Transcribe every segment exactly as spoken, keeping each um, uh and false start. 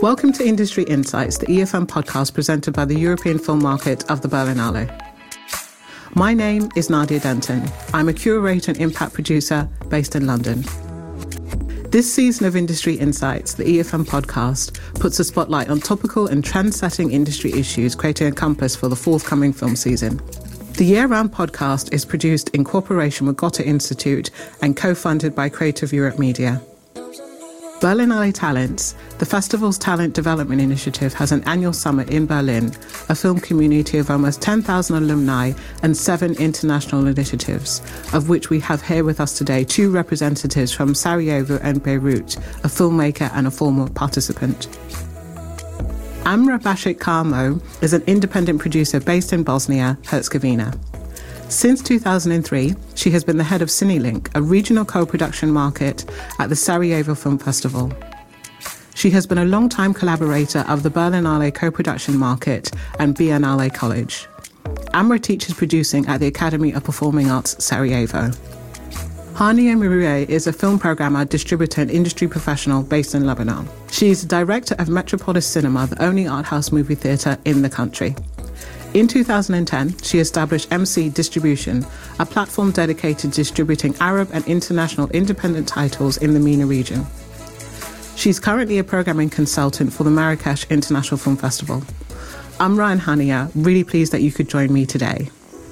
Welcome to Industry Insights, the E F M podcast presented by the European Film Market of the Berlinale. My name is Nadia Denton. I'm a curator and impact producer based in London. This season of Industry Insights, the E F M podcast, puts a spotlight on topical and trend-setting industry issues, creating a compass for the forthcoming film season. The year-round podcast is produced in cooperation with Goethe Institute and co-funded by Creative Europe Media. Berlinale Talents, the festival's talent development initiative, has an annual summit in Berlin, a film community of almost ten thousand alumni and seven international initiatives, of which we have here with us today two representatives from Sarajevo and Beirut, a filmmaker and a former participant. Amra Bashik Karmo is an independent producer based in Bosnia-Herzegovina. Since two thousand three, she has been the head of CineLink, a regional co-production market at the Sarajevo Film Festival. She has been a long-time collaborator of the Berlinale co-production market and Biennale College. Amra teaches producing at the Academy of Performing Arts, Sarajevo. Hania Mourie is a film programmer, distributor and industry professional based in Lebanon. She is the director of Metropolis Cinema, the only art house movie theatre in the country. In two thousand ten, she established M C Distribution, a platform dedicated to distributing Arab and international independent titles in the MENA region. She's currently a programming consultant for the Marrakesh International Film Festival. Amra and Hania, really pleased that you could join me today.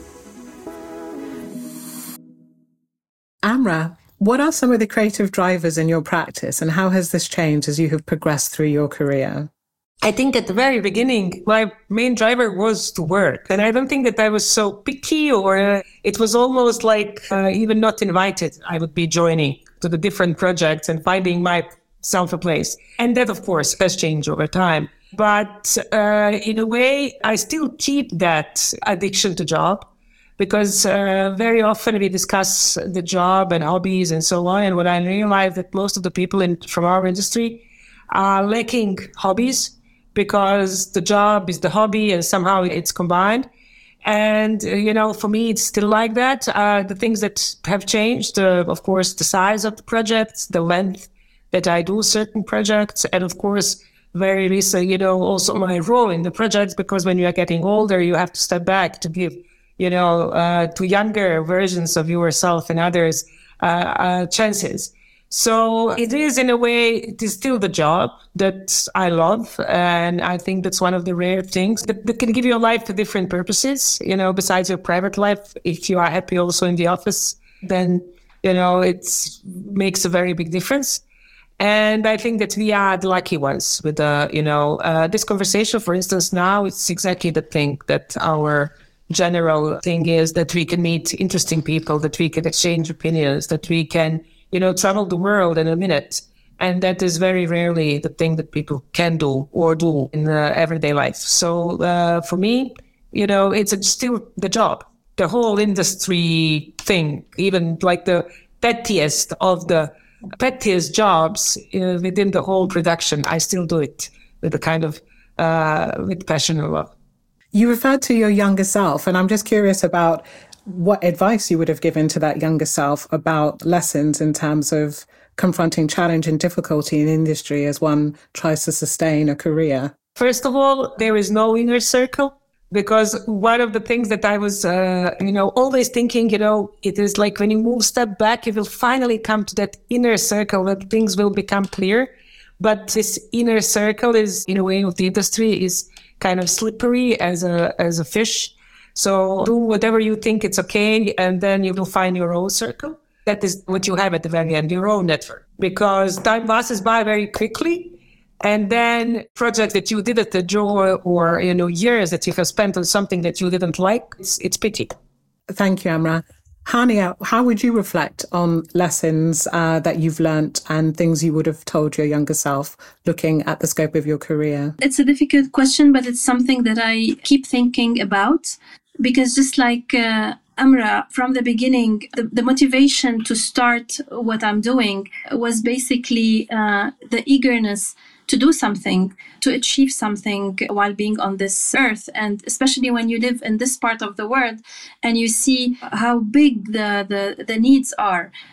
Amra, what are some of the creative drivers in your practice, and how has this changed as you have progressed through your career? I think at the very beginning, my main driver was to work. And I don't think that I was so picky, or uh, it was almost like uh, even not invited. I would be joining to the different projects and finding myself a place. And that, of course, has changed over time. But uh, in a way, I still keep that addiction to job, because uh, very often we discuss the job and hobbies and so on. And when I realized that most of the people in from our industry are lacking hobbies, because the job is the hobby and somehow it's combined. And, uh, you know, for me, it's still like that. Uh, the things that have changed, uh, of course, the size of the projects, the length that I do certain projects, and of course, very recently, you know, also my role in the projects, because when you are getting older, you have to step back to give, you know, uh, to younger versions of yourself and others uh, uh, chances. So it is, in a way, it is still the job that I love. And I think that's one of the rare things that, that can give your life to different purposes, you know, besides your private life. If you are happy also in the office, then, you know, it makes a very big difference. And I think that we are the lucky ones with the, you know, uh, this conversation, for instance, now it's exactly the thing that our general thing is, that we can meet interesting people, that we can exchange opinions, that we can, you know, travel the world in a minute. And that is very rarely the thing that people can do or do in uh, everyday life. So uh, for me, you know, it's a, still the job, the whole industry thing, even like the pettiest of the pettiest jobs uh, within the whole production. I still do it with a kind of, uh, with passion and love. You referred to your younger self, and I'm just curious about what advice you would have given to that younger self about lessons in terms of confronting challenge and difficulty in industry as one tries to sustain a career. First of all, there is no inner circle, because one of the things that I was, uh, you know, always thinking, you know, it is like when you move a step back, you will finally come to that inner circle, that things will become clear. But this inner circle is, in a way, of the industry is kind of slippery as a as a fish. So do whatever you think it's okay, and then you will find your own circle. That is what you have at the very end, your own network. Because time passes by very quickly, and then projects that you didn't enjoy, or, you know, years that you have spent on something that you didn't like, it's, it's pity. Thank you, Amra. Hania, how would you reflect on lessons uh, that you've learnt and things you would have told your younger self looking at the scope of your career? It's a difficult question, but it's something that I keep thinking about, because just like uh, Amra, from the beginning, the, the motivation to start what I'm doing was basically uh, the eagerness to do something, to achieve something while being on this earth. And especially when you live in this part of the world and you see how big the, the, the needs are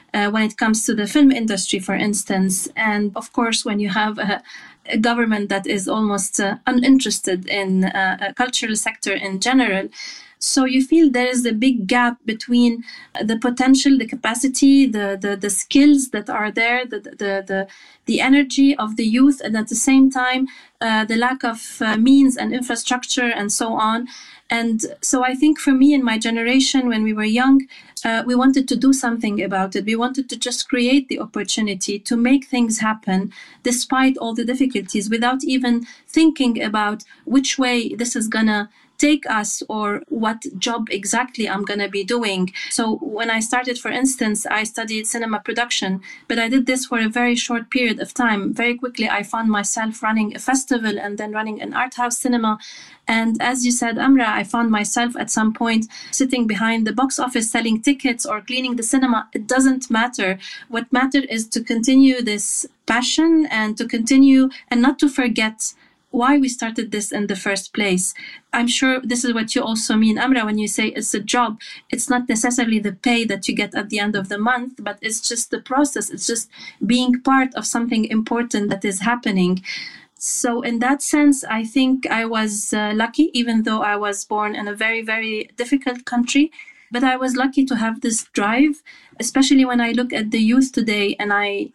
uh, when it comes to the film industry, for instance. And of course, when you have a, a government that is almost uh, uninterested in uh, a cultural sector in general, so you feel there is a big gap between the potential, the capacity, the, the, the skills that are there, the, the, the, the energy of the youth, and at the same time, uh, the lack of uh, means and infrastructure and so on. And so I think for me and my generation, when we were young, uh, we wanted to do something about it. We wanted to just create the opportunity to make things happen despite all the difficulties, without even thinking about which way this is going to take us or what job exactly I'm going to be doing. So when I started, for instance, I studied cinema production, but I did this for a very short period of time. Very quickly, I found myself running a festival and then running an art house cinema. And as you said, Amra, I found myself at some point sitting behind the box office selling tickets or cleaning the cinema. It doesn't matter. What matters is to continue this passion and to continue and not to forget why we started this in the first place. I'm sure this is what you also mean, Amra, when you say it's a job. It's not necessarily the pay that you get at the end of the month, but it's just the process. It's just being part of something important that is happening. So in that sense, I think I was uh, lucky, even though I was born in a very, very difficult country. But I was lucky to have this drive, especially when I look at the youth today, and I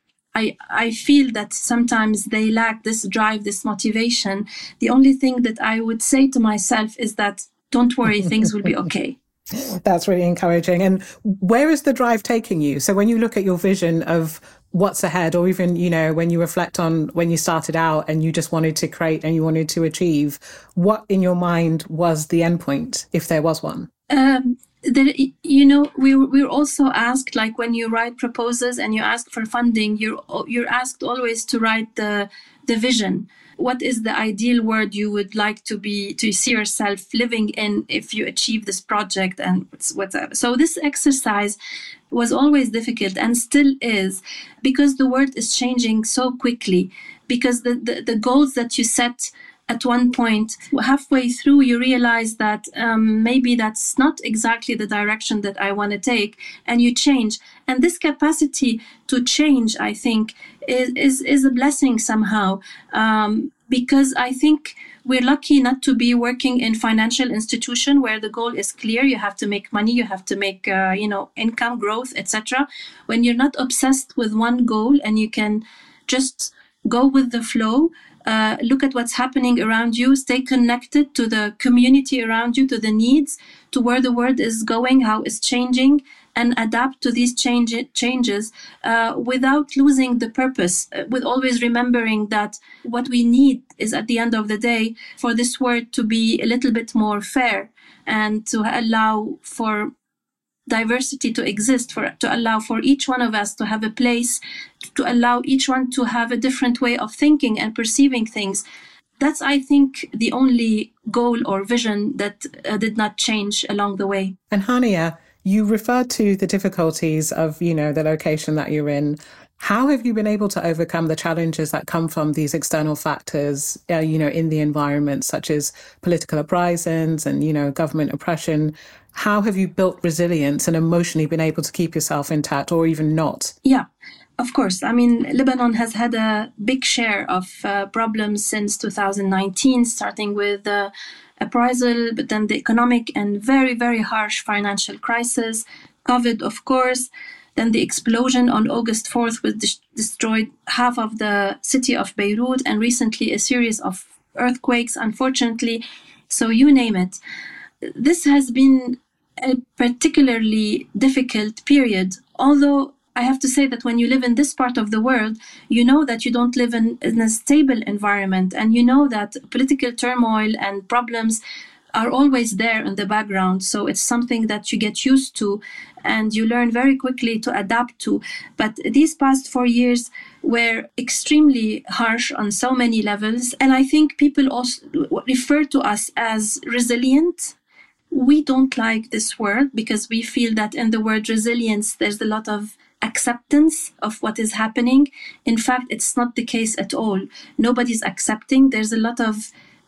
I, I feel that sometimes they lack this drive, this motivation. The only thing that I would say to myself is that don't worry, things will be okay. That's really encouraging. And where is the drive taking you? So when you look at your vision of what's ahead, or even, you know, when you reflect on when you started out and you just wanted to create and you wanted to achieve, what in your mind was the end point, if there was one? Um, There, you know, we we're also asked, like when you write proposals and you ask for funding, you're you're asked always to write the the vision. What is the ideal world you would like to be to see yourself living in if you achieve this project and whatever? So this exercise was always difficult and still is, because the world is changing so quickly. Because the the, the goals that you set at one point, halfway through, you realize that um, maybe that's not exactly the direction that I want to take, and you change. And this capacity to change, I think, is is, is a blessing somehow, um, because I think we're lucky not to be working in financial institution where the goal is clear. You have to make money, you have to make uh, you know income growth, et cetera. When you're not obsessed with one goal and you can just go with the flow. Uh, look at what's happening around you, stay connected to the community around you, to the needs, to where the world is going, how it's changing, and adapt to these change, changes uh, without losing the purpose, uh, with always remembering that what we need is at the end of the day for this world to be a little bit more fair and to allow for diversity to exist, for to allow for each one of us to have a place, to allow each one to have a different way of thinking and perceiving things. That's, I think, the only goal or vision that uh, did not change along the way. And Hania, you referred to the difficulties of, you know, the location that you're in. How have you been able to overcome the challenges that come from these external factors, uh, you know, in the environment, such as political uprisings and, you know, government oppression? How have you built resilience and emotionally been able to keep yourself intact, or even not? Yeah, of course. I mean, Lebanon has had a big share of uh, problems since two thousand nineteen, starting with the uh, uprisal, but then the economic and very, very harsh financial crisis, COVID, of course. Then the explosion on August fourth, which de- destroyed half of the city of Beirut, and recently a series of earthquakes, unfortunately. So you name it. This has been a particularly difficult period, although I have to say that when you live in this part of the world, you know that you don't live in, in a stable environment, and you know that political turmoil and problems are always there in the background. So it's something that you get used to and you learn very quickly to adapt to. But these past four years were extremely harsh on so many levels. And I think people also refer to us as resilient. We don't like this word because we feel that in the word resilience, there's a lot of acceptance of what is happening. In fact, it's not the case at all. Nobody's accepting. There's a lot of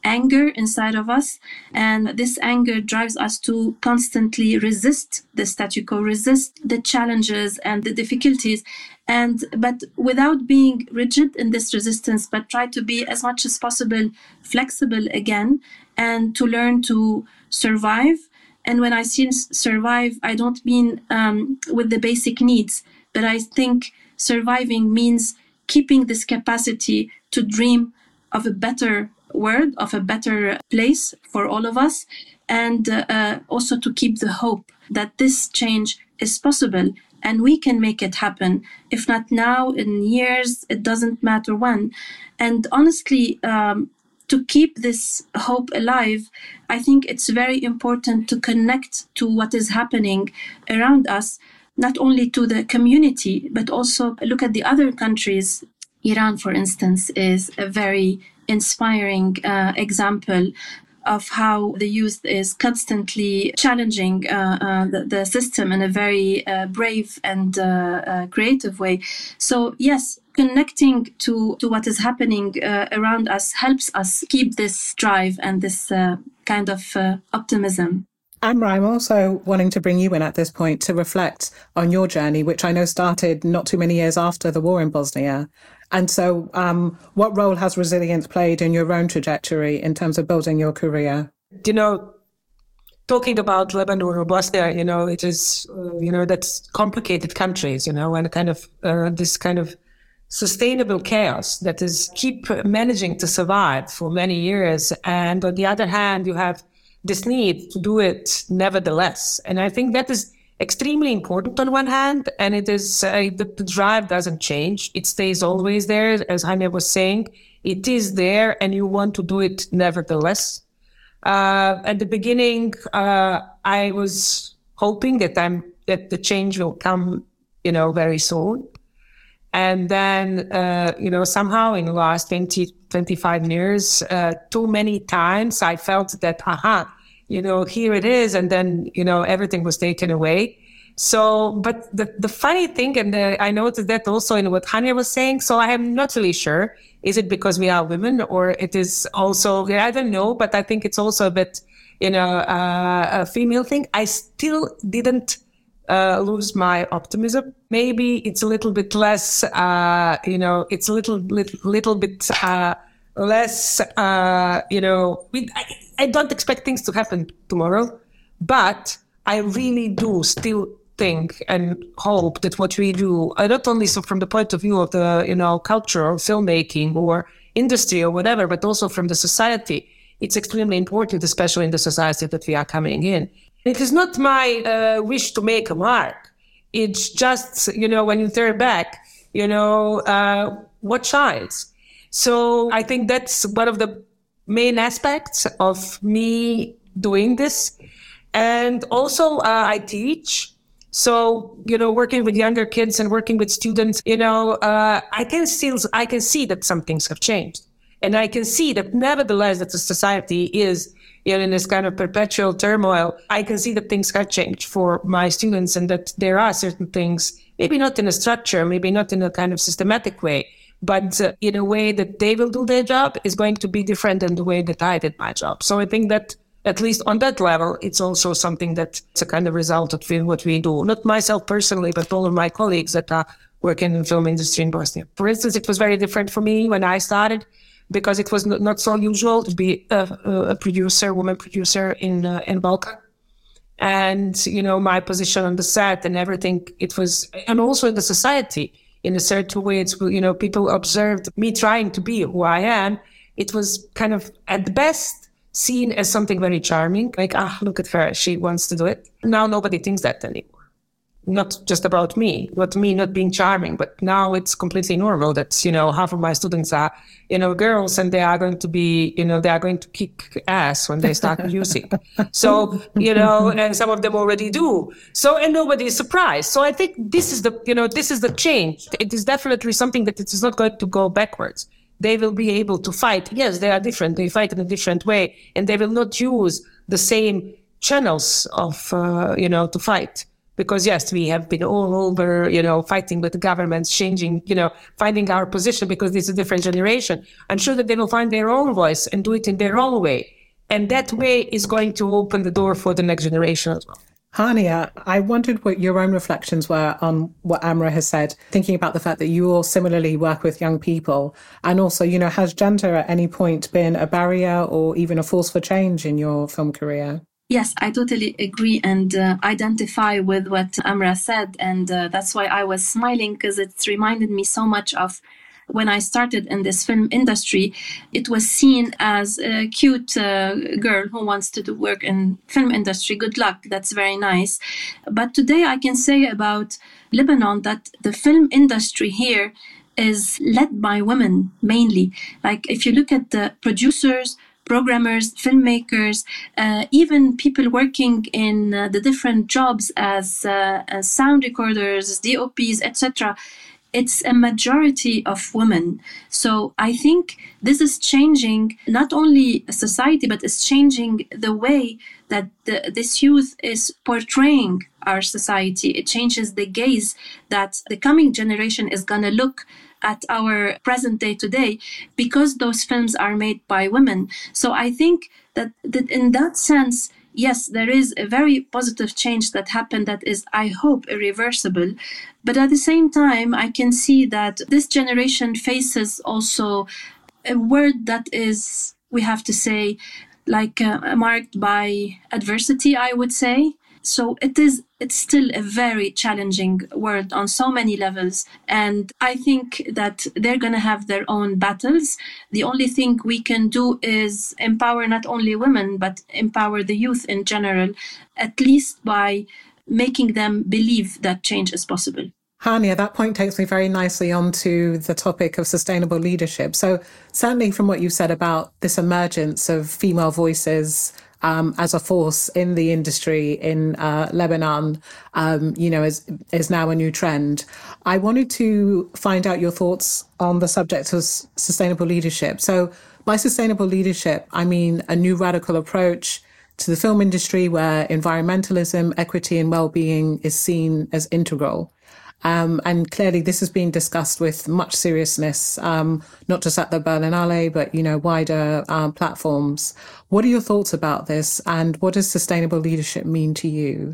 anger inside of us. And this anger drives us to constantly resist the statu quo, resist the challenges and the difficulties. And but without being rigid in this resistance, but try to be as much as possible flexible again, and to learn to survive. And when I say survive, I don't mean um, with the basic needs, but I think surviving means keeping this capacity to dream of a better world, of a better place for all of us, and uh, uh, also to keep the hope that this change is possible and we can make it happen. If not now, in years, it doesn't matter when. And honestly, um, to keep this hope alive, I think it's very important to connect to what is happening around us, not only to the community, but also look at the other countries. Iran, for instance, is a very inspiring uh, example of how the youth is constantly challenging uh, uh, the, the system in a very uh, brave and uh, uh, creative way. So yes, connecting to, to what is happening uh, around us helps us keep this drive and this uh, kind of uh, optimism. Amra, I'm also wanting to bring you in at this point to reflect on your journey, which I know started not too many years after the war in Bosnia. And so um, what role has resilience played in your own trajectory in terms of building your career? You know, talking about Lebanon or Bosnia, you know, it is, uh, you know, that's complicated countries, you know, and kind of uh, this kind of sustainable chaos that is keep managing to survive for many years. And on the other hand, you have this need to do it nevertheless. And I think that is extremely important on one hand, and it is uh, the, the drive doesn't change. It stays always there. As Jaime was saying, it is there and you want to do it nevertheless. Uh, at the beginning, uh, I was hoping that I'm, that the change will come, you know, very soon. And then, uh, you know, somehow in the last twenty, twenty-five years, uh, too many times I felt that, aha, you know, here it is. And then, you know, everything was taken away. So, but the, the funny thing, and uh, I noticed that also in what Hania was saying, so I am not really sure, is it because we are women or it is also, I don't know, but I think it's also a bit, you know, uh, a female thing. I still didn't uh, lose my optimism. Maybe it's a little bit less, uh, you know, it's a little, little, little bit uh, less, uh, you know, we, I, I don't expect things to happen tomorrow, but I really do still think and hope that what we do, uh, not only so from the point of view of the, you know, culture or filmmaking or industry or whatever, but also from the society, it's extremely important, especially in the society that we are coming in. It is not my uh, wish to make a mark. It's just, you know, when you turn back, you know, uh, what shines. So I think that's one of the main aspects of me doing this. And also uh, I teach. So, you know, working with younger kids and working with students, you know, uh, I can still, I can see that some things have changed. And I can see that nevertheless that the society is, you know, in this kind of perpetual turmoil. I can see that things have changed for my students and that there are certain things, maybe not in a structure, maybe not in a kind of systematic way, but uh, in a way that they will do their job is going to be different than the way that I did my job. So I think that at least on that level, it's also something that's a kind of result of what we do. Not myself personally, but all of my colleagues that are working in the film industry in Bosnia. For instance, it was very different for me when I started because it was not so usual to be a, a producer, woman producer in uh, in Balkan. And, you know, my position on the set and everything, it was, and also in the society, in a certain way, it's, you know, people observed me trying to be who I am. It was kind of, at the best, seen as something very charming, like, ah, look at her, she wants to do it. Now nobody thinks that anymore. Not just about me, but me not being charming, but now it's completely normal that, you know, half of my students are, you know, girls, and they are going to be, you know, they are going to kick ass when they start music. So, you know, and some of them already do. So, and nobody is surprised. So I think this is the, you know, this is the change. It is definitely something that it is not going to go backwards. They will be able to fight. Yes, they are different. They fight in a different way, and they will not use the same channels of, uh, you know, to fight. Because yes, we have been all over, you know, fighting with the governments, changing, you know, finding our position because it's a different generation. I'm sure that they will find their own voice and do it in their own way. And that way is going to open the door for the next generation as well. Hania, I wondered what your own reflections were on what Amra has said, thinking about the fact that you all similarly work with young people. And also, you know, has gender at any point been a barrier or even a force for change in your film career? Yes, I totally agree and uh, identify with what Amra said. And uh, that's why I was smiling, because it's reminded me so much of when I started in this film industry. It was seen as a cute uh, girl who wants to do work in film industry. Good luck. That's very nice. But today I can say about Lebanon that the film industry here is led by women mainly. Like if you look at the producers, programmers, filmmakers, uh, even people working in uh, the different jobs as, uh, as sound recorders, D O Ps, et cetera, it's a majority of women. So I think this is changing not only society, but it's changing the way that the, this youth is portraying our society. It changes the gaze that the coming generation is going to look at our present day today, because those films are made by women. So I think that, that in that sense, yes, there is a very positive change that happened that is, I hope, irreversible. But at the same time, I can see that this generation faces also a word that is, we have to say, like uh, marked by adversity, I would say. So it is, it's still a very challenging world on so many levels. And I think that they're going to have their own battles. The only thing we can do is empower not only women, but empower the youth in general, at least by making them believe that change is possible. Hania, that point takes me very nicely onto the topic of sustainable leadership. So certainly from what you said about this emergence of female voices Um, as a force in the industry in uh, Lebanon, um, you know, is, is now a new trend. I wanted to find out your thoughts on the subject of s- sustainable leadership. So by sustainable leadership, I mean a new radical approach to the film industry where environmentalism, equity and well-being is seen as integral. Um, and clearly this is being discussed with much seriousness, um, not just at the Berlinale, but, you know, wider um, platforms. What are your thoughts about this? And what does sustainable leadership mean to you?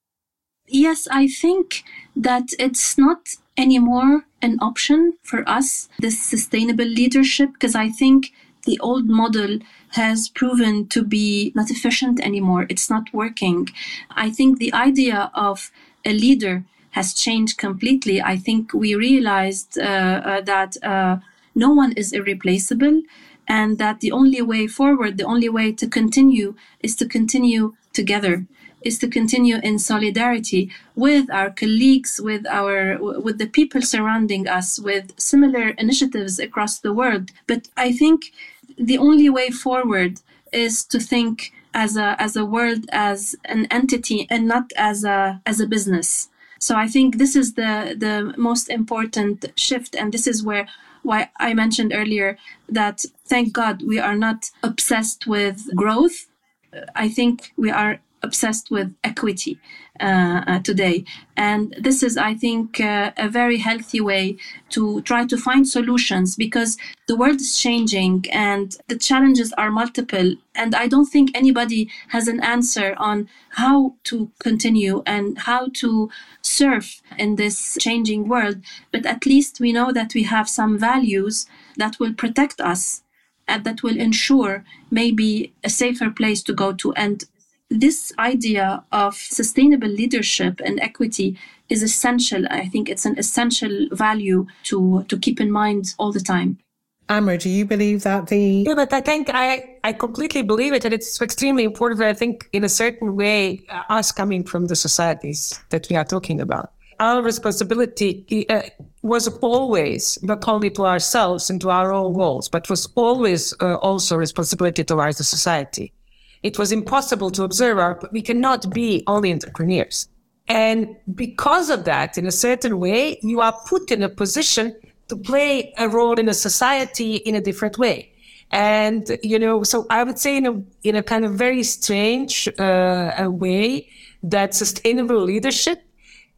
Yes, I think that it's not anymore an option for us, this sustainable leadership, because I think the old model has proven to be not efficient anymore. It's not working. I think the idea of a leader has changed completely. I think we realized uh, uh, that uh, no one is irreplaceable, and that the only way forward, the only way to continue is to continue together, is to continue in solidarity with our colleagues, with our with the people surrounding us, with similar initiatives across the world. But I think the only way forward is to think as a as a world, as an entity, and not as a as a business. So I think this is the, the most important shift. And this is where why I mentioned earlier that, thank God, we are not obsessed with growth. I think we are obsessed with equity uh, uh, today. And this is, I think, uh, a very healthy way to try to find solutions, because the world is changing and the challenges are multiple. And I don't think anybody has an answer on how to continue and how to surf in this changing world. But at least we know that we have some values that will protect us and that will ensure maybe a safer place to go to. And this idea of sustainable leadership and equity is essential. I think it's an essential value to, to keep in mind all the time. Amra, do you believe that the... Yeah, but I think I, I completely believe it, and it's extremely important. I think in a certain way, uh, us coming from the societies that we are talking about, our responsibility uh, was always not only to ourselves and to our own goals, but was always uh, also responsibility towards the society. It was impossible to observe our, but we cannot be only entrepreneurs. And because of that, in a certain way, you are put in a position to play a role in a society in a different way. And, you know, so I would say in a, in a kind of very strange uh, a way that sustainable leadership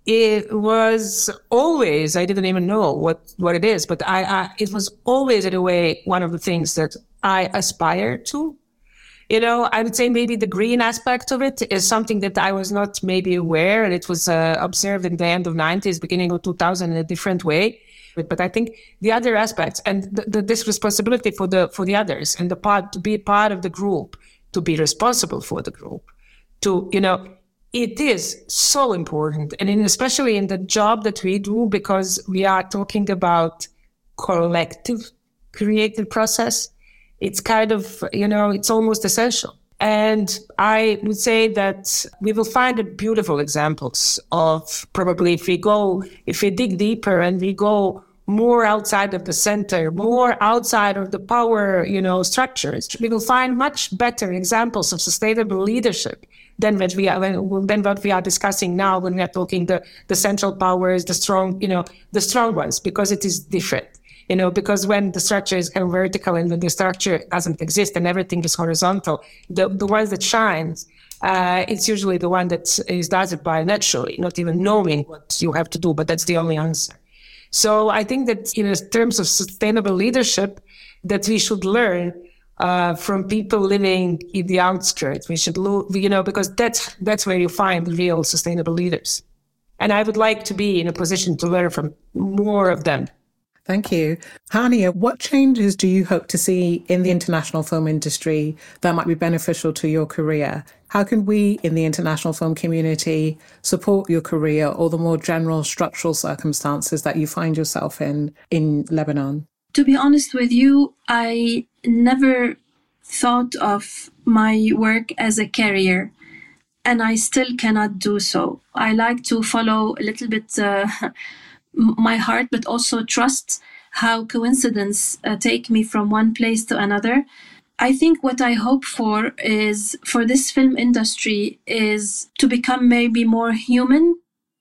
it was always, I didn't even know what, what it is, but I, I, it was always in a way one of the things that I aspire to. You know, I would say maybe the green aspect of it is something that I was not maybe aware, and it was uh, observed in the end of nineties, beginning of two thousand in a different way. But, but I think the other aspects and the, the, this responsibility for the, for the others and the part to be part of the group, to be responsible for the group, to, you know, it is so important. And in, especially in the job that we do, because we are talking about collective creative process, it's kind of, you know, it's almost essential. And I would say that we will find beautiful examples of probably if we go, if we dig deeper and we go more outside of the center, more outside of the power, you know, structures, we will find much better examples of sustainable leadership than what we are, than what we are discussing now when we are talking the, the central powers, the strong, you know, the strong ones, because it is different. You know, because when the structure is kind of vertical and when the structure doesn't exist and everything is horizontal, the, the ones that shines, uh, it's usually the one that is does it by naturally, not even knowing what you have to do, but that's the only answer. So I think that in terms of sustainable leadership, that we should learn uh, from people living in the outskirts. We should, lo- you know, because that's that's where you find real sustainable leaders. And I would like to be in a position to learn from more of them. Thank you. Hania, what changes do you hope to see in the international film industry that might be beneficial to your career? How can we in the international film community support your career or the more general structural circumstances that you find yourself in in Lebanon? To be honest with you, I never thought of my work as a career, and I still cannot do so. I like to follow a little bit uh, my heart, but also trust how coincidence uh, take me from one place to another. I think what I hope for is for this film industry is to become maybe more human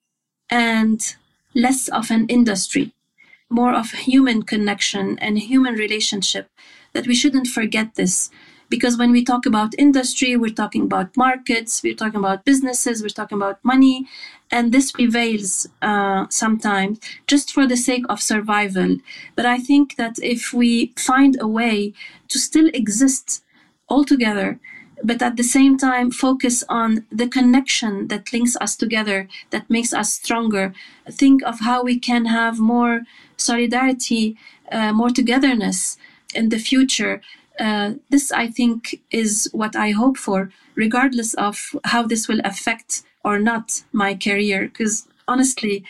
and less of an industry, more of human connection and human relationship, that we shouldn't forget this. Because when we talk about industry, we're talking about markets, we're talking about businesses, we're talking about money, and this prevails uh, sometimes just for the sake of survival. But I think that if we find a way to still exist all together, but at the same time focus on the connection that links us together, that makes us stronger, think of how we can have more solidarity, uh, more togetherness in the future. Uh, this, I think, is what I hope for, regardless of how this will affect or not my career. Because honestly,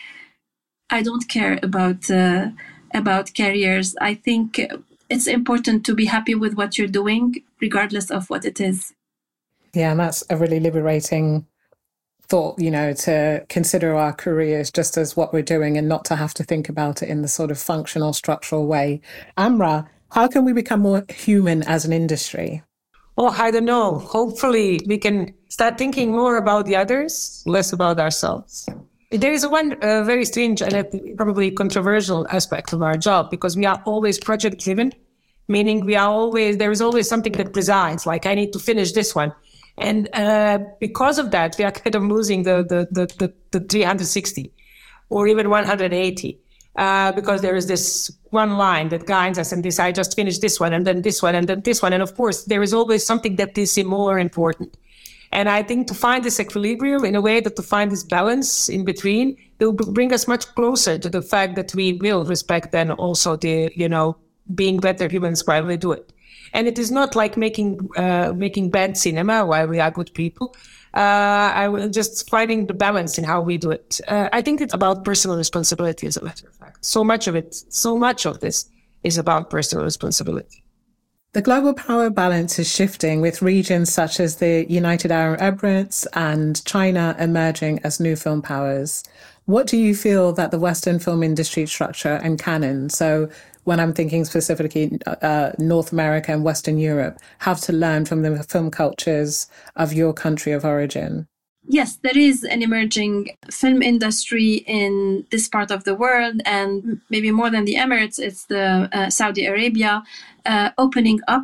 I don't care about uh, about careers. I think it's important to be happy with what you're doing, regardless of what it is. Yeah, and that's a really liberating thought, you know, to consider our careers just as what we're doing and not to have to think about it in the sort of functional, structural way. Amra, how can we become more human as an industry? Oh, I don't know. Hopefully we can start thinking more about the others, less about ourselves. There is one uh, very strange and probably controversial aspect of our job, because we are always project driven, meaning we are always, there is always something that presides, like I need to finish this one. And uh, because of that, we are kind of losing the, the, the, the, the three hundred sixty or even one hundred eighty. Uh, because there is this one line that guides us, and this, I just finished this one, and then this one, and then this one. And of course, there is always something that is more important. And I think to find this equilibrium in a way that to find this balance in between will bring us much closer to the fact that we will respect then also the, you know, being better humans while we do it. And it is not like making, uh, making bad cinema while we are good people. Uh, I will just finding the balance in how we do it. Uh, I think it's about personal responsibility, as a matter of fact. So much of it, so much of this is about personal responsibility. The global power balance is shifting, with regions such as the United Arab Emirates and China emerging as new film powers. What do you feel that the Western film industry structure and canon, so when I'm thinking specifically uh, North America and Western Europe, have to learn from the film cultures of your country of origin? Yes, there is an emerging film industry in this part of the world, and maybe more than the Emirates, it's the uh, Saudi Arabia uh, opening up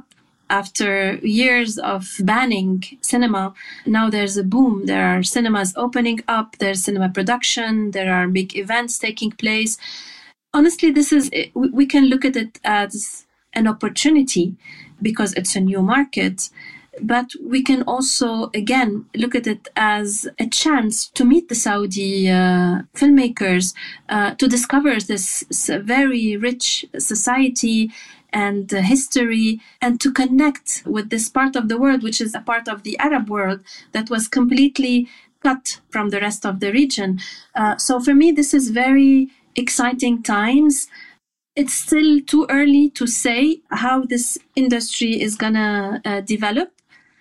After years of banning cinema, now there's a boom. There are cinemas opening up, there's cinema production, there are big events taking place. Honestly, this is, we can look at it as an opportunity because it's a new market. But we can also, again, look at it as a chance to meet the Saudi uh, filmmakers, uh, to discover this very rich society and uh, history, and to connect with this part of the world, which is a part of the Arab world that was completely cut from the rest of the region. Uh, so for me, this is very exciting times. It's still too early to say how this industry is going to uh, develop.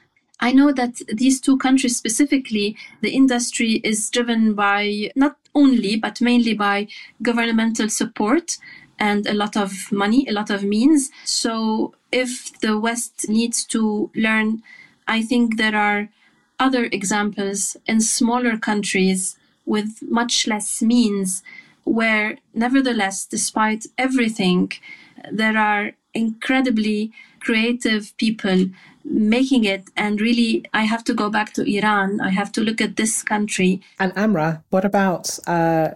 I know that these two countries specifically, the industry is driven by not only, but mainly by governmental support and a lot of money, a lot of means. So if the West needs to learn, I think there are other examples in smaller countries with much less means, where nevertheless, despite everything, there are incredibly creative people making it. And really, I have to go back to Iran. I have to look at this country. And Amra, what about uh,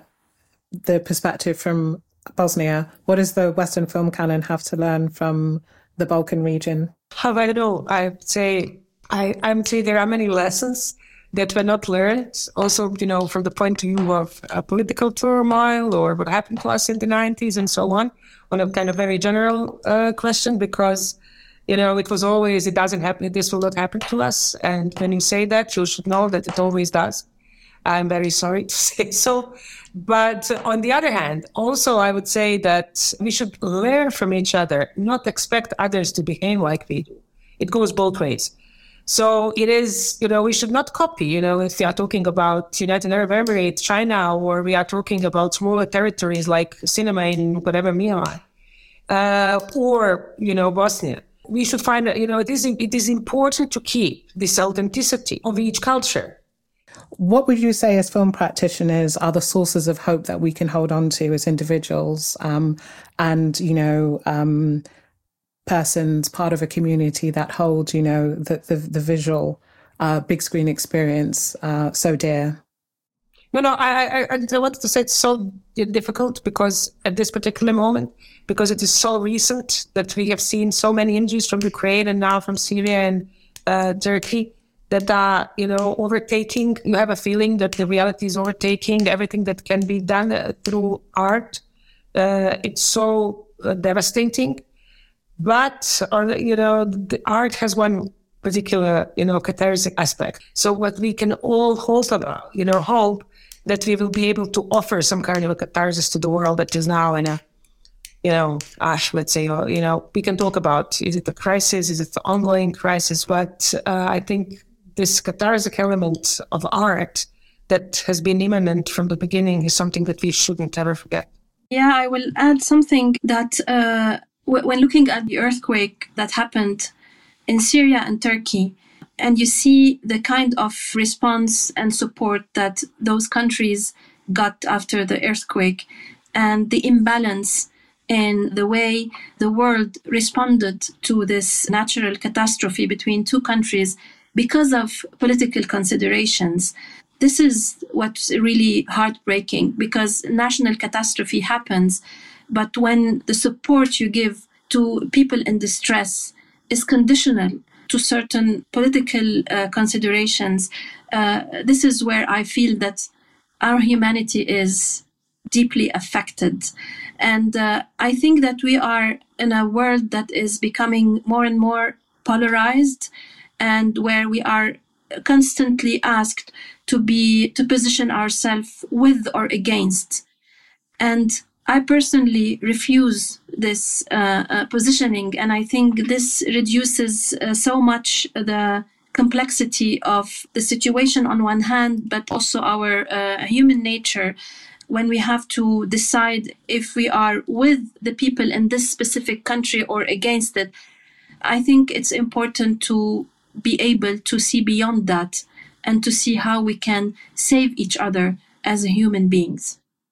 the perspective from Bosnia? What does the Western film canon have to learn from the Balkan region? How I don't know. I would say I I would say there are many lessons that were not learned. Also, you know, from the point of view of uh, political turmoil or what happened to us in the nineties and so on, on a kind of very general uh, question, because, you know, it was always, it doesn't happen, this will not happen to us. And when you say that, you should know that it always does. I'm very sorry to say so. But on the other hand, also I would say that we should learn from each other, not expect others to behave like we do. It goes both ways. So it is, you know, we should not copy, you know, if we are talking about United Arab Emirates, China, or we are talking about smaller territories like cinema in whatever Myanmar, uh, or, you know, Bosnia. We should find, you know, it is, it is important to keep this authenticity of each culture. What would you say as film practitioners are the sources of hope that we can hold on to as individuals um, and, you know, um, persons, part of a community that hold, you know, the, the, the visual uh, big screen experience uh, so dear? No, no, I, I, I wanted to say it's so difficult because at this particular moment, because it is so recent that we have seen so many images from Ukraine and now from Syria and uh, Turkey that are, you know, overtaking. You have a feeling that the reality is overtaking everything that can be done uh, through art. Uh, it's so uh, devastating. But, uh, you know, the art has one particular, you know, cathartic aspect. So what we can all hold about, you know, hope that we will be able to offer some kind of a catharsis to the world that is now in a, you know, uh, let's say, uh, you know, we can talk about, is it a crisis, is it an ongoing crisis? But uh, I think this cathartic element of art that has been immanent from the beginning is something that we shouldn't ever forget. Yeah, I will add something that uh, w- when looking at the earthquake that happened in Syria and Turkey, and you see the kind of response and support that those countries got after the earthquake, and the imbalance in the way the world responded to this natural catastrophe between two countries because of political considerations. This is what's really heartbreaking, because national catastrophe happens, but when the support you give to people in distress is conditional to certain political uh, considerations, uh, this is where I feel that our humanity is deeply affected. And uh, I think that we are in a world that is becoming more and more polarized, and where we are constantly asked to be, to position ourselves with or against. And I personally refuse this uh, uh, positioning, and I think this reduces uh, so much the complexity of the situation on one hand, but also our uh, human nature when we have to decide if we are with the people in this specific country or against it. I think it's important to be able to see beyond that and to see how we can save each other as human beings.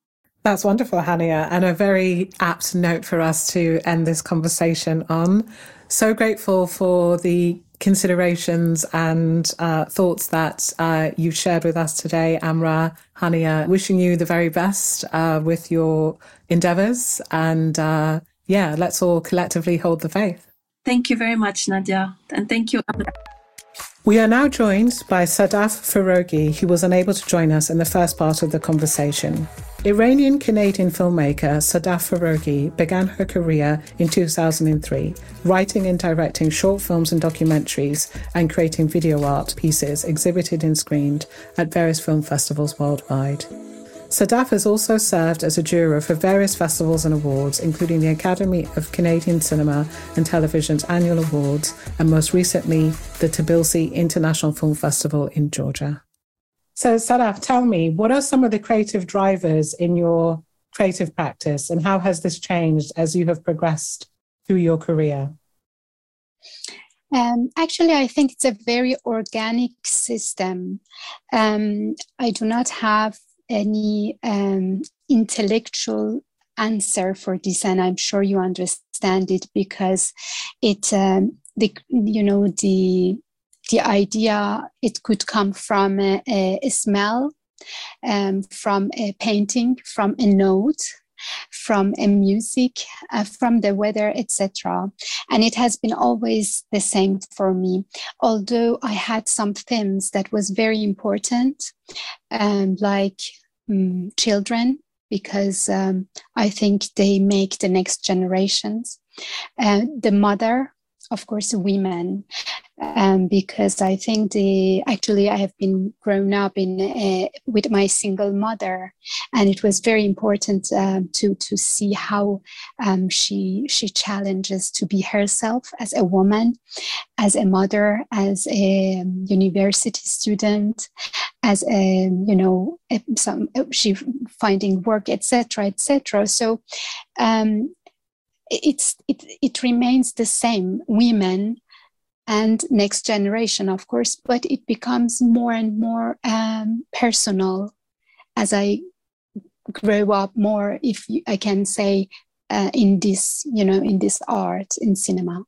That's wonderful, Hania, and a very apt note for us to end this conversation on. So grateful for the considerations and uh, thoughts that uh, you've shared with us today, Amra, Hania. Wishing you the very best uh, with your endeavours. And uh, yeah, let's all collectively hold the faith. Thank you very much, Nadia. And thank you, Amra. We are now joined by Sadaf Faroghi, who was unable to join us in the first part of the conversation. Iranian-Canadian filmmaker Sadaf Faroghi began her career in two thousand three, writing and directing short films and documentaries and creating video art pieces exhibited and screened at various film festivals worldwide. Sadaf has also served as a juror for various festivals and awards, including the Academy of Canadian Cinema and Television's annual awards, and most recently, the Tbilisi International Film Festival in Georgia. So Sadaf, tell me, what are some of the creative drivers in your creative practice, and how has this changed as you have progressed through your career? Um, actually, I think it's a very organic system. Um, I do not have any um, intellectual answer for this, and I'm sure you understand it, because it, um, the you know, the the idea, it could come from a, a smell, um, from a painting, from a note, from a music, uh, from the weather, et cetera. And it has been always the same for me. Although I had some themes that was very important, um, like um, children, because um, I think they make the next generations. Uh, the mother, of course, women, um, because I think the actually I have been grown up in uh, with my single mother, and it was very important um, to to see how um, she she challenges to be herself as a woman, as a mother, as a um, university student, as a you know a, some she finding work, et cetera, et cetera. So. Um, It's it it remains the same, women and next generation, of course, but it becomes more and more um, personal as I grow up more, if I can say, uh, in this, you know, in this art, in cinema.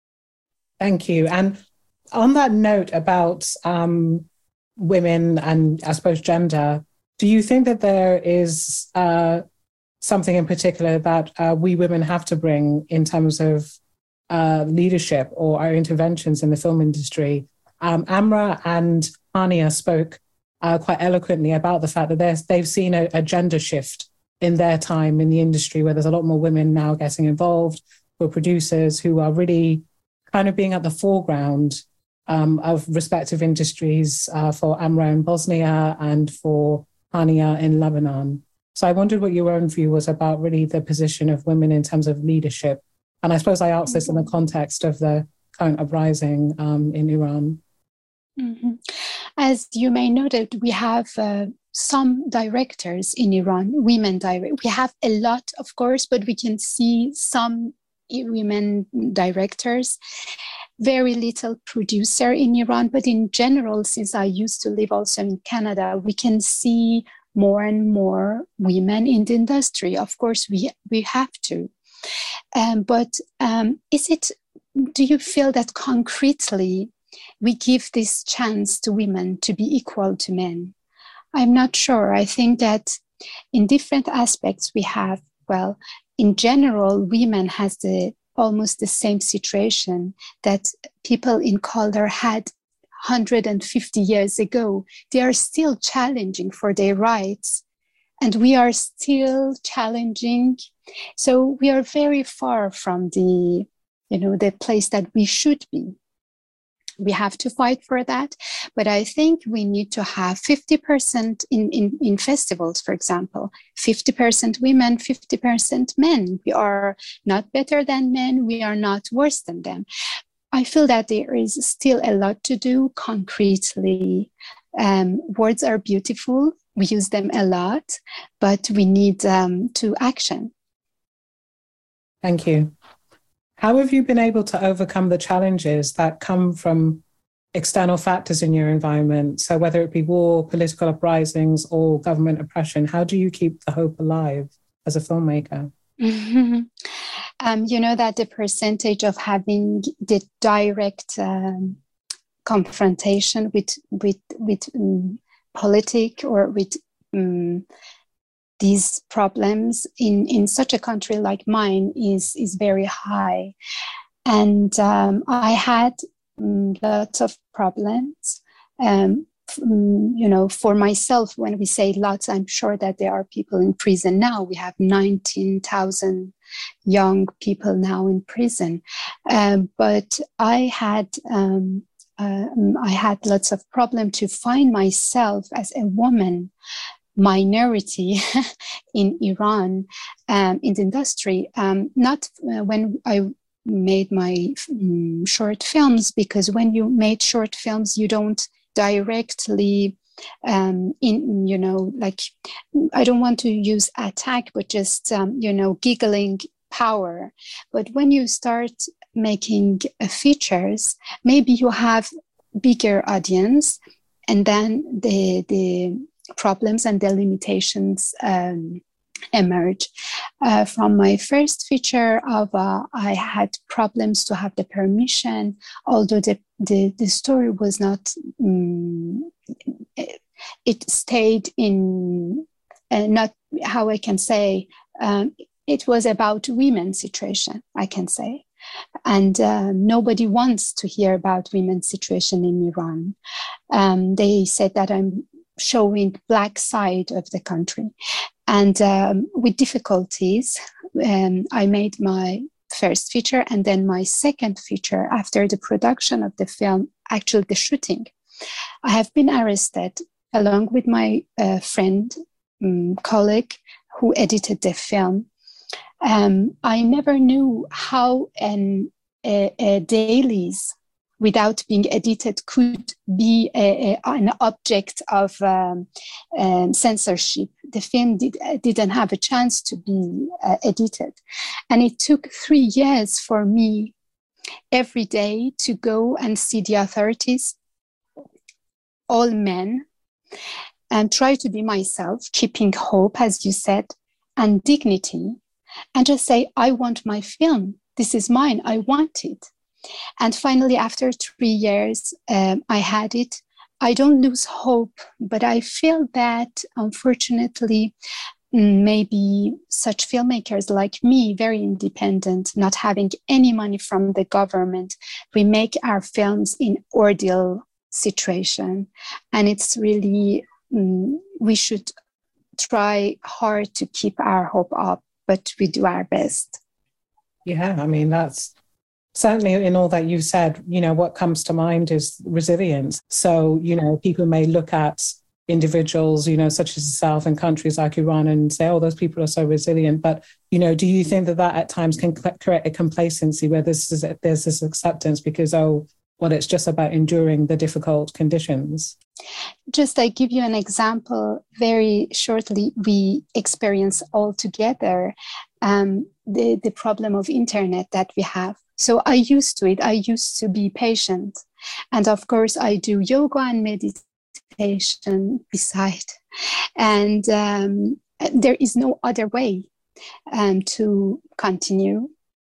Thank you. And on that note about um, women and I suppose gender, do you think that there is uh, something in particular that uh, we women have to bring in terms of uh, leadership or our interventions in the film industry? Um, Amra and Hania spoke uh, quite eloquently about the fact that they've seen a, a gender shift in their time in the industry, where there's a lot more women now getting involved, who are producers, who are really kind of being at the foreground um, of respective industries uh, for Amra in Bosnia and for Hania in Lebanon. So I wondered what your own view was about really the position of women in terms of leadership. And I suppose I asked this in the context of the current uprising um, in Iran. Mm-hmm. As you may know, that we have uh, some directors in Iran, women directors. We have a lot, of course, but we can see some women directors, very little producer in Iran. But in general, since I used to live also in Canada, we can see more and more women in the industry. Of course, we we have to. Um, but um, is it, do you feel that concretely we give this chance to women to be equal to men? I'm not sure. I think that in different aspects we have, well, in general, women has the almost the same situation that people in color had one hundred fifty years ago. They are still challenging for their rights, and we are still challenging. So we are very far from the, you know, the place that we should be. We have to fight for that. But I think we need to have fifty percent in, in, in festivals, for example, fifty percent women, fifty percent men. We are not better than men. We are not worse than them. I feel that there is still a lot to do concretely. Um, words are beautiful. We use them a lot, but we need um, to action. Thank you. How have you been able to overcome the challenges that come from external factors in your environment. So whether it be war, political uprisings, or government oppression, how do you keep the hope alive as a filmmaker? um, you know that the percentage of having the direct um, confrontation with with with um, politic or with um, these problems in, in such a country like mine is is very high. And um, I had um, lots of problems, um, um, you know, for myself. When we say lots, I'm sure that there are people in prison now. We have nineteen thousand young people now in prison. Um, but I had um, uh, I had lots of problems to find myself as a woman minority in Iran, um, in the industry. Um, not uh, when I made my um, short films, because when you made short films, you don't directly, um, in you know, like, I don't want to use attack, but just um, you know, giggling power. But when you start making uh, features, maybe you have bigger audience, and then the the problems and the limitations um, emerge. Uh, from my first feature, Ava, I had problems to have the permission, although the, the, the story was not, um, it, it stayed in, uh, not how I can say, um, it was about women's situation, I can say. And uh, nobody wants to hear about women's situation in Iran. Um, they said that I'm showing black side of the country. And um, with difficulties, um, I made my first feature, and then my second feature after the production of the film, actually the shooting. I have been arrested along with my uh, friend, um, colleague who edited the film. Um, I never knew how an, a, a dailies without being edited could be a, a, an object of um, um, censorship. The film did, uh, didn't have a chance to be uh, edited. And it took three years for me every day to go and see the authorities, all men, and try to be myself, keeping hope, as you said, and dignity, and just say, I want my film. This is mine. I want it. And finally, after three years, um, I had it. I don't lose hope, but I feel that, unfortunately, maybe such filmmakers like me, very independent, not having any money from the government, we make our films in ordeal situation. And it's really, um, we should try hard to keep our hope up, but we do our best. Yeah, I mean, that's certainly in all that you said, you know, what comes to mind is resilience. So, you know, people may look at individuals, you know, such as yourself in countries like Iran and say, oh, those people are so resilient. But, you know, do you think that that at times can create a complacency where this is, there's this acceptance because, oh, well, it's just about enduring the difficult conditions? Just I give you an example very shortly. We experience all together um, the, the problem of internet that we have. So I used to it. I used to be patient. And of course, I do yoga and meditation beside. And um, there is no other way um, to continue.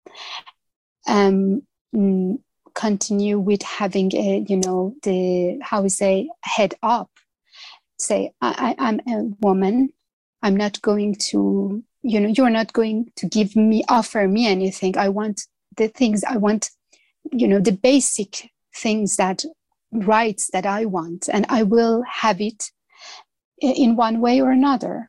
Um, continue with having a, you know, the, how we say, head up. Say, I, I, I'm a woman. I'm not going to, you know, you're not going to give me, offer me anything. I want the things I want, you know, the basic things that, rights that I want, and I will have it in one way or another.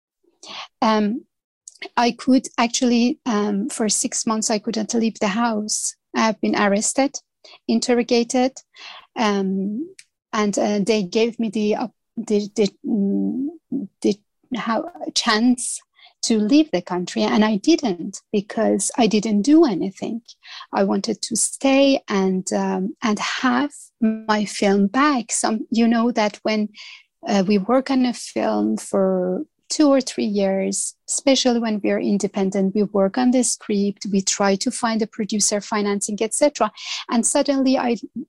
Um, I could actually, um, for six months, I couldn't leave the house. I have been arrested, interrogated, um, and uh, they gave me the, uh, the, the, the how, chance to leave the country, and I didn't, because I didn't do anything. I wanted to stay and um, and have my film back. Some, you know, that when uh, we work on a film for two or three years, especially when we are independent, we work on the script, we try to find a producer, financing, et cetera. And suddenly I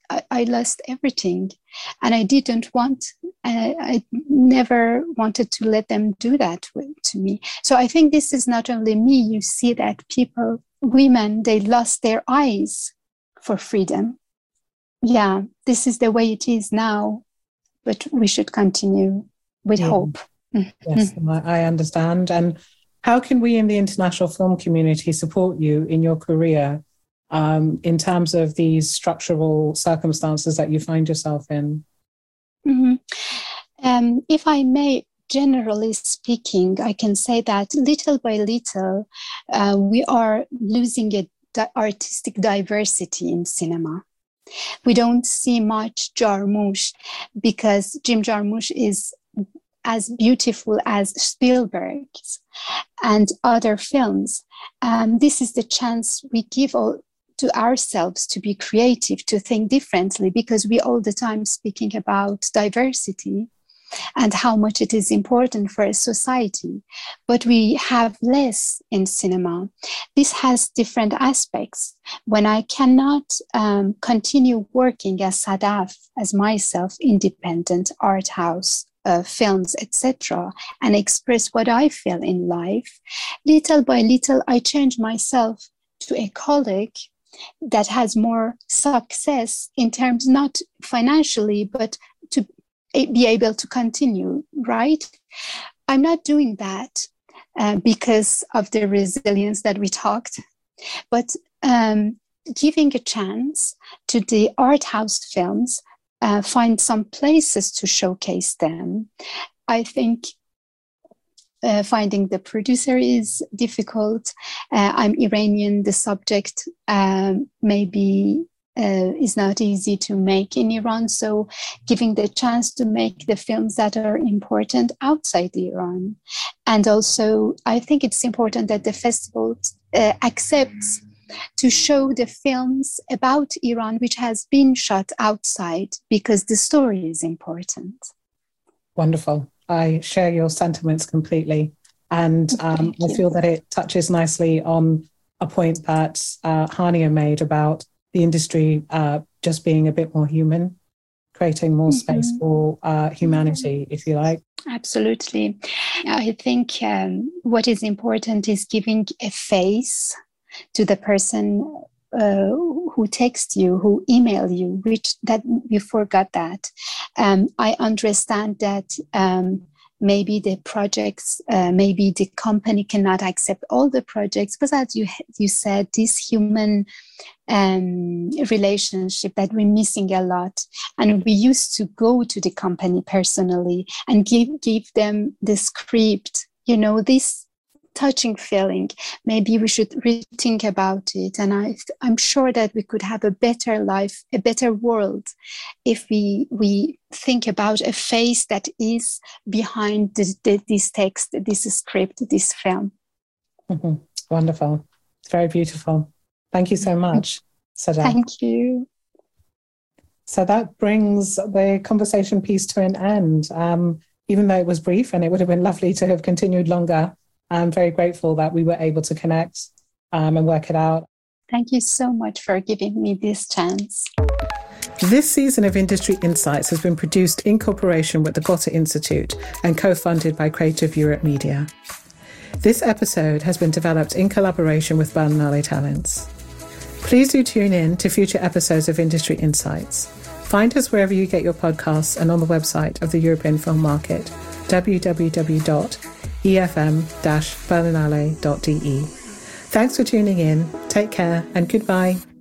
I, I lost everything, and I didn't want, I, I never wanted to let them do that to me. So I think this is not only me, you see that people, women, they lost their eyes for freedom. Yeah, this is the way it is now, but we should continue with yeah. hope. Yes, I understand. And how can we in the international film community support you in your career um, in terms of these structural circumstances that you find yourself in? Mm-hmm. Um, if I may, generally speaking, I can say that little by little, uh, we are losing a di- artistic diversity in cinema. We don't see much Jarmusch because Jim Jarmusch is as beautiful as Spielberg's and other films. Um, this is the chance we give all to ourselves to be creative, to think differently, because we all the time speaking about diversity and how much it is important for a society, but we have less in cinema. This has different aspects. When I cannot um, continue working as Sadaf, as myself, independent art house, Uh, films, et cetera, and express what I feel in life, little by little, I change myself to a colleague that has more success in terms, not financially, but to be able to continue, right? I'm not doing that uh, because of the resilience that we talked, but um, giving a chance to the art house films, Uh, find some places to showcase them. I think uh, finding the producer is difficult. Uh, I'm Iranian. The subject um, maybe uh, is not easy to make in Iran. So giving the chance to make the films that are important outside Iran. And also, I think it's important that the festival uh, accepts to show the films about Iran, which has been shot outside, because the story is important. Wonderful. I share your sentiments completely. And um, I feel that it touches nicely on a point that uh, Hania made about the industry uh, just being a bit more human, creating more mm-hmm. space for uh, humanity, if you like. Absolutely. I think um, what is important is giving a face to the person uh, who texts you, who email you, which that you forgot that. Um, I understand that um, maybe the projects, uh, maybe the company cannot accept all the projects, but as you you said, this human um, relationship that we're missing a lot. And we used to go to the company personally and give give them the script, you know, this touching feeling. Maybe we should rethink about it. And I, I'm sure that we could have a better life, a better world, if we we think about a face that is behind this, this text, this script, this film. Mm-hmm. Wonderful. It's very beautiful. Thank you so much, Sadaf. Thank you. So that brings the conversation piece to an end. Um, even though it was brief and it would have been lovely to have continued longer, I'm very grateful that we were able to connect um, and work it out. Thank you so much for giving me this chance. This season of Industry Insights has been produced in cooperation with the Goethe Institute and co-funded by Creative Europe Media. This episode has been developed in collaboration with Berlinale Talents. Please do tune in to future episodes of Industry Insights. Find us wherever you get your podcasts and on the website of the European Film Market, w w w dot e f m dash berlinale dot d e. Thanks for tuning in. Take care and goodbye.